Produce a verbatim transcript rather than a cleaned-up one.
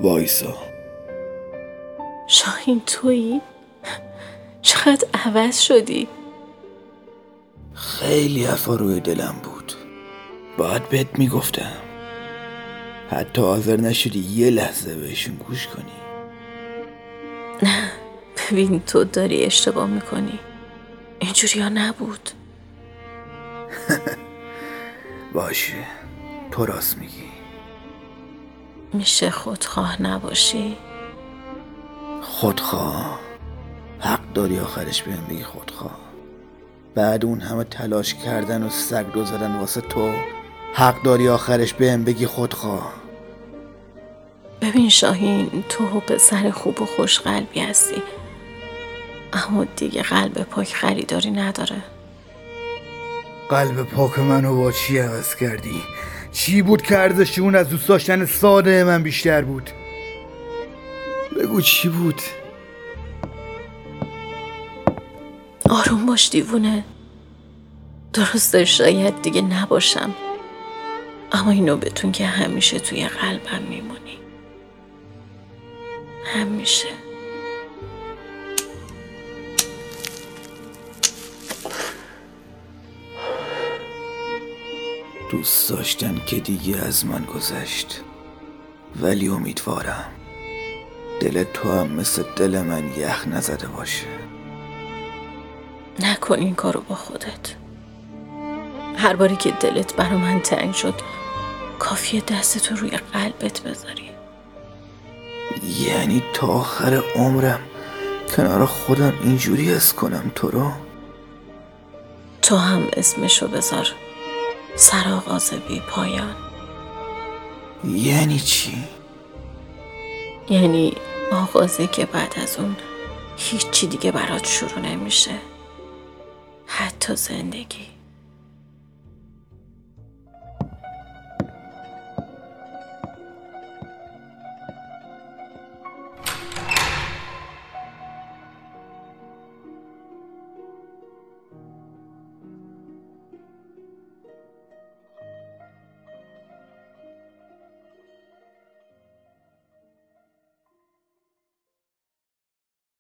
وایسا. شاهین تویی؟ چقدر عوض شدی؟ خیلی حرفا روی دلم بود، باید بهت میگفتم، حتی حاضر نشدی یه لحظه بهشون گوش کنی. نه ببین تو داری اشتباه میکنی، اینجوری ها نبود. باشه تو راست میگی. میشه خودخواه نباشی؟ خودخواه؟ حق داری آخرش بهم بگی خودخواه. بعد اون همه تلاش کردن و سگ دو زدن واسه تو، حق داری آخرش بهم بگی خودخواه. ببین شاهین، تو پسر خوب و خوش قلبی هستی، اما دیگه قلب پاک خریداری نداره. قلب پاک منو با چی عوض کردی؟ چی بود که ارزش اون از دوست داشتن ساده من بیشتر بود؟ بگو چی بود؟ آروم باش دیوونه. درسته شاید دیگه نباشم، اما اینو بتون که همیشه توی قلبم میمونی، همیشه. دوست داشتن که دیگه از من گذشت، ولی امیدوارم دل تو هم مثل دل من یخ نزده باشه. نکن این کارو با خودت. هر باری که دلت برا من تنگ شد کافیه دستتو روی قلبت بذاری. یعنی تا آخر عمرم کنار خودم اینجوری حس کنم تو رو؟ تو هم اسمشو بذار سرآغاز بی پایان. یعنی چی؟ یعنی آغازی که بعد از اون هیچی دیگه برات شروع نمیشه، حتی زندگی.